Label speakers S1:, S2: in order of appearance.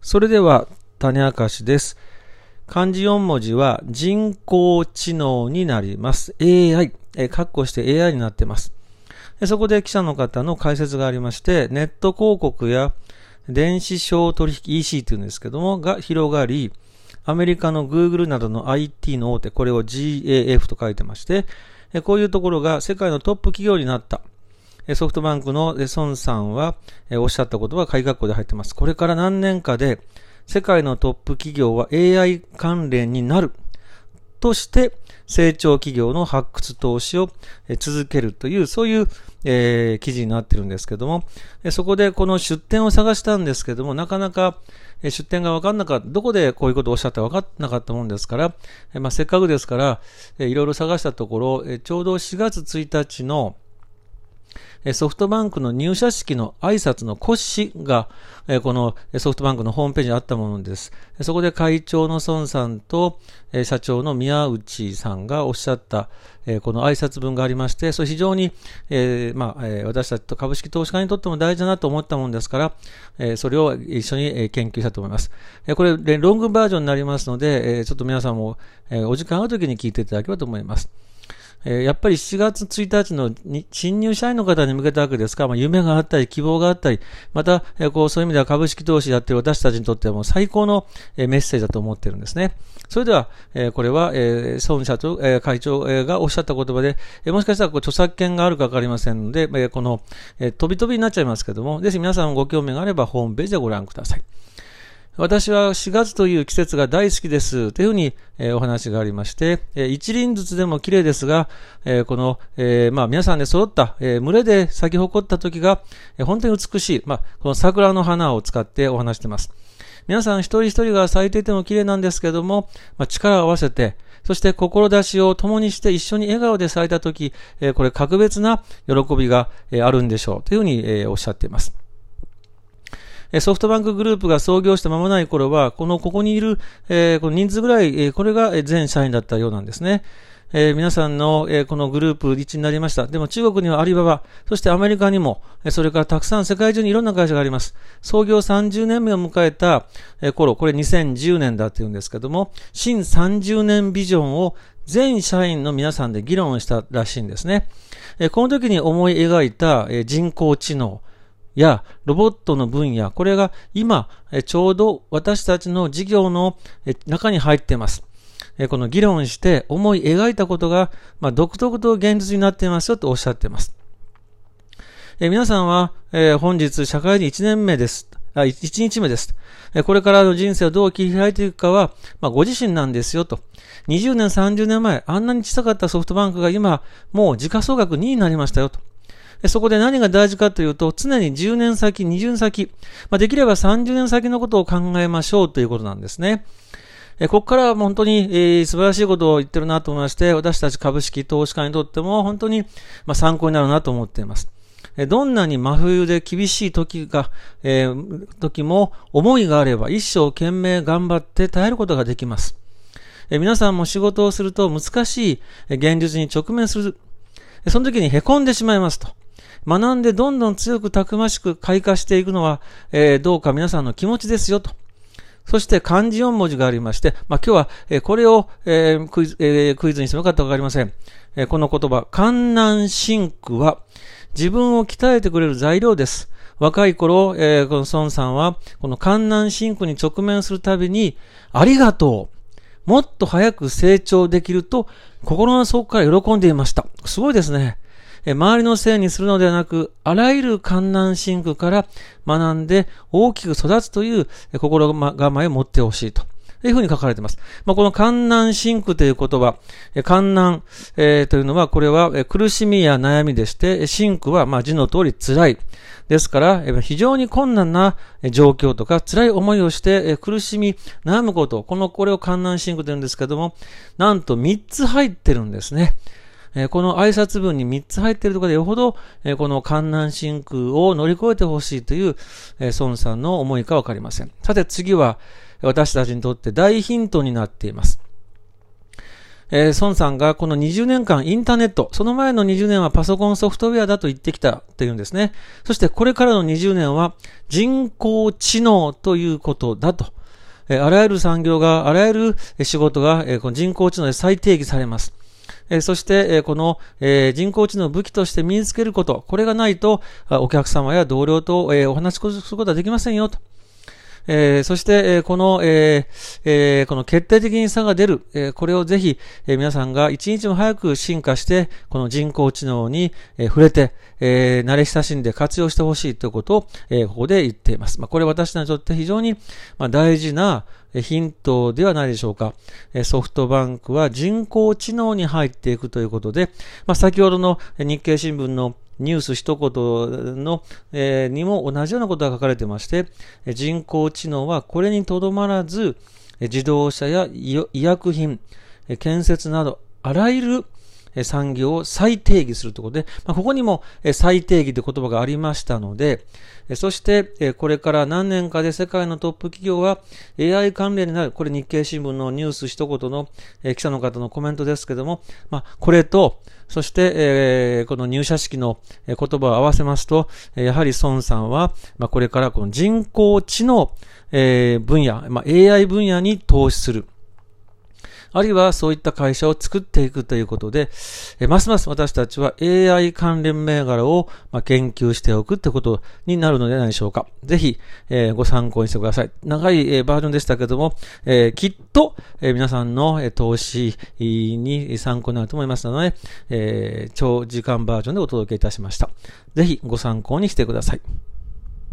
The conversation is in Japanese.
S1: それでは種明かしです。漢字4文字は人工知能になります。AI、括弧して AI になっています。そこで記者の方の解説がありまして、ネット広告や電子商取引 EC というんですけども、が広がり、アメリカの Google などの IT の大手、これを GAF と書いてまして、こういうところが世界のトップ企業になった。ソフトバンクの孫さんはおっしゃったことは鍵括弧で入ってます。これから何年かで世界のトップ企業は AI 関連になるとして成長企業の発掘投資を続けるというそういう記事になっているんですけども、そこでこの出典を探したんですけども、なかなか出典が分かんなかった、どこでこういうことをおっしゃったか分かんなかったもんですから、せっかくですからいろいろ探したところ、ちょうど4月1日のソフトバンクの入社式の挨拶の骨子がこのソフトバンクのホームページにあったものです。そこで会長の孫さんと社長の宮内さんがおっしゃったこの挨拶文がありまして、それ非常に私たちと株式投資家にとっても大事だなと思ったものですからそれを一緒に研究したと思います。これロングバージョンになりますのでちょっと皆さんもお時間あるときに聞いていただければと思います。やっぱり7月1日の新入社員の方に向けたわけですから、夢があったり希望があったり、またそういう意味では株式投資やっている私たちにとってはもう最高のメッセージだと思っているんですね。それではこれは孫社長会長がおっしゃった言葉でもしかしたら著作権があるか分かりませんのでこの飛び飛びになっちゃいますけども、ぜひ皆さんご興味があればホームページでご覧ください。私は4月という季節が大好きですというふうにお話がありまして、一輪ずつでも綺麗ですが、この皆さんで揃った群れで咲き誇った時が本当に美しい、この桜の花を使ってお話しています。皆さん一人一人が咲いていても綺麗なんですけども、力を合わせて、そして志を共にして一緒に笑顔で咲いた時、これ格別な喜びがあるんでしょうというふうにおっしゃっています。ソフトバンクグループが創業して間もない頃は、ここにいる、この人数ぐらい、これが全社員だったようなんですね。皆さんの、このグループ一になりました。でも中国にはアリババ、そしてアメリカにも、それからたくさん世界中にいろんな会社があります。創業30年目を迎えた頃、これ2010年だっていうんですけども、新30年ビジョンを全社員の皆さんで議論したらしいんですね。この時に思い描いた人工知能、やロボットの分野、これが今ちょうど私たちの事業の中に入っています。この議論して思い描いたことが独特と現実になっていますよとおっしゃっています。皆さんは本日社会人1年目です。1日目です。これからの人生をどう切り開いていくかはご自身なんですよと。20年30年前あんなに小さかったソフトバンクが今もう時価総額2位になりましたよと。そこで何が大事かというと、常に10年先、20年先、できれば30年先のことを考えましょうということなんですね。ここからは本当に素晴らしいことを言ってるなと思いまして、私たち株式投資家にとっても本当に参考になるなと思っています。どんなに真冬で厳しい時も思いがあれば一生懸命頑張って耐えることができます。皆さんも仕事をすると難しい現実に直面する。その時に凹んでしまいますと。学んでどんどん強くたくましく開花していくのは、どうか皆さんの気持ちですよと。そして漢字4文字がありまして、今日はこれをクイズにしてもよかったかわかりません。この言葉、艱難辛苦は自分を鍛えてくれる材料です。若い頃、この孫さんはこの艱難辛苦に直面するたびにありがとう、もっと早く成長できると心の底から喜んでいました。すごいですね。周りのせいにするのではなく、あらゆる艱難辛苦から学んで大きく育つという心構えを持ってほしいというふうに書かれています。この艱難辛苦という言葉、艱難、というのはこれは苦しみや悩みでして、辛苦は字の通り辛い。ですから非常に困難な状況とか辛い思いをして苦しみ悩むこと、これを艱難辛苦というんですけども、なんと3つ入ってるんですね。この挨拶文に3つ入っているところでよほどこの艱難辛苦を乗り越えてほしいという孫さんの思いかわかりません。さて次は私たちにとって大ヒントになっています。 孫さんがこの20年間インターネット、その前の20年はパソコンソフトウェアだと言ってきたというんですね。そしてこれからの20年は人工知能ということだと。あらゆる産業が、あらゆる仕事がこの人工知能で再定義されます。そして、この人工知能を武器として身につけること、これがないとお客様や同僚とお話しすることはできませんよと。そして、この決定的に差が出る、これをぜひ、皆さんが一日も早く進化して、この人工知能に、触れて、慣れ親しんで活用してほしいということを、ここで言っています。これ私にとって非常に、大事なヒントではないでしょうか。ソフトバンクは人工知能に入っていくということで、先ほどの日経新聞のニュース一言の、にも同じようなことが書かれてまして、人工知能はこれにとどまらず、自動車や医薬品、建設など、あらゆる産業を再定義するということで、ここにも再定義という言葉がありましたので、そしてこれから何年かで世界のトップ企業は AI 関連になる、これ日経新聞のニュース一言の記者の方のコメントですけども、これと、そしてこの入社式の言葉を合わせますと、やはり孫さんはこれからこの人工知能分野、AI 分野に投資する。あるいはそういった会社を作っていくということで、ますます私たちは AI 関連銘柄を研究しておくということになるのではないでしょうか。ぜひご参考にしてください。長いバージョンでしたけども、きっと皆さんの投資に参考になると思いますので、長時間バージョンでお届けいたしました。ぜひご参考にしてください。